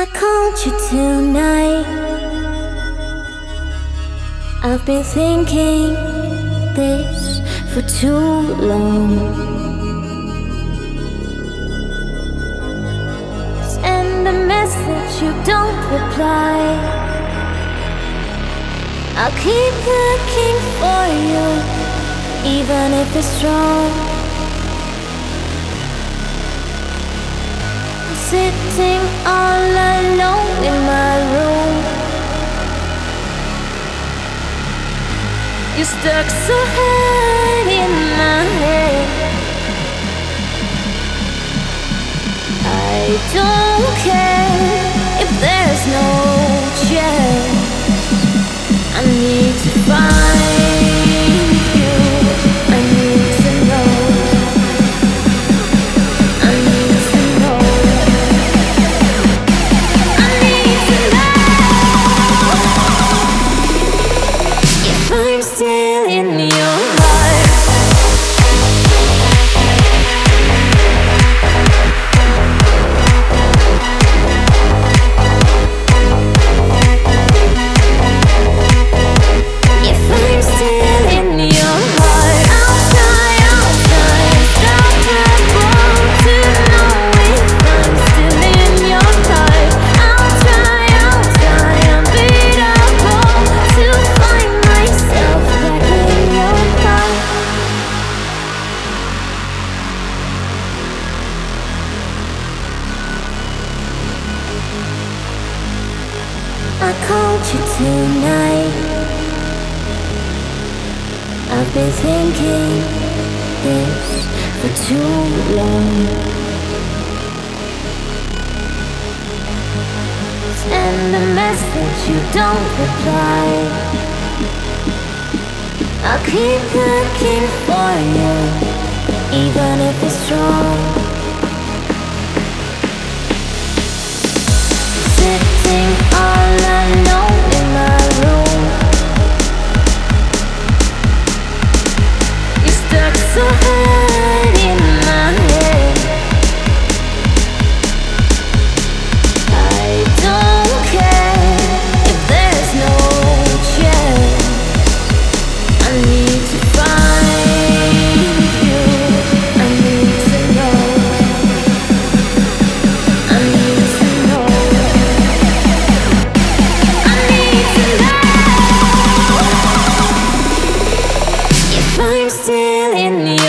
I called you tonight. I've been thinking this for too long. Send a message, you don't reply. I'll keep looking for you, even if it's wrong. I'm sitting all alone in my room. You're stuck so hard in my head. I don't care if there's no chance. I need to find you. I need to know. I need to know. I need to know if I'm still in your heart. I called you tonight. I've been thinking this for too long. Send a message, you don't reply. I'll keep looking for you, even if it's wrong. Sitting all alone in my room. You're stuck so hard in my head. I don't care if there's no chance. I need to find you. I need to know. I need to know. I'm still in